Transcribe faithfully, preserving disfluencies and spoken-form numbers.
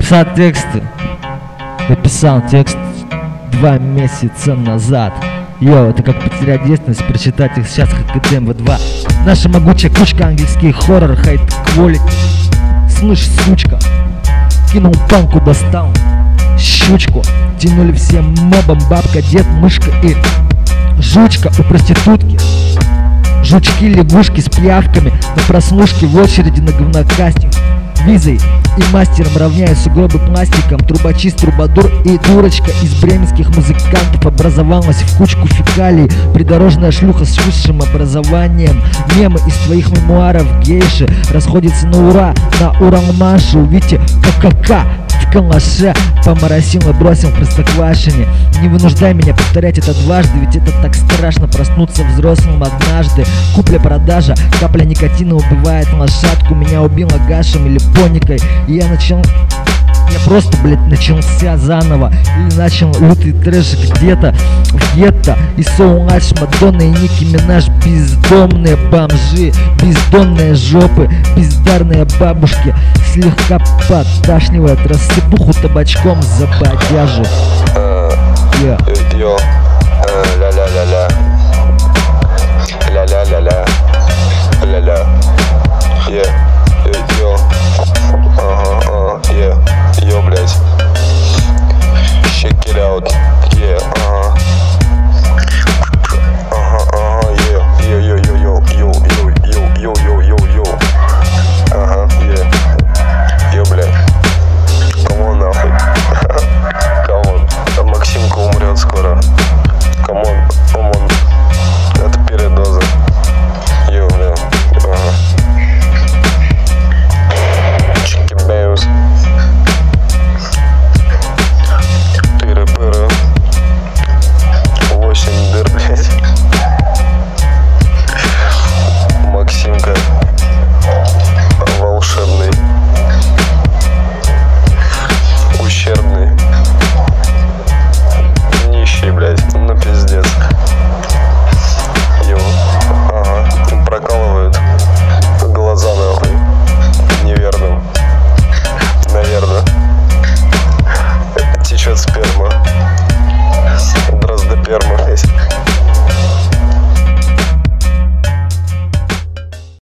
Писал тексты, написал текст два месяца назад. Йо, это как потерять девственность, прочитать их сейчас как эдем вэ два. Наша могучая кучка, английский хоррор, хайт квалити. Слышь, сучка, кинул панку, достал щучку. Тянули все мобом, бабка, дед, мышка и жучка у проститутки. Жучки, лягушки с пиявками на прослушке, в очереди на говнокастинг. Визой и мастером равняя сугробы пластиком. Трубочист, трубадур и дурочка из бременских музыкантов образовалась в кучку фекалий. Придорожная шлюха с высшим образованием. Мемы из твоих мемуаров гейши расходятся на ура, на Уралмаше. Увидите ка-ка-ка в калаше. Поморосил и бросил в простоквашине. Не вынуждай меня повторять это дважды, ведь это так страшно проснуться взрослым однажды. Купля-продажа, капля никотина убивает лошадку. Меня убила гашем или поникой, и я начал... Я просто, блядь, начался заново. Или начал лютый трэш где-то в гетто. И Соу Лайдж, Мадонна и Ники Минаж. Бездомные бомжи, бездонные жопы, бездарные бабушки. Слегка подташнивает рассыпуху табачком за бодяжу. Йо, ля-ля-ля-ля.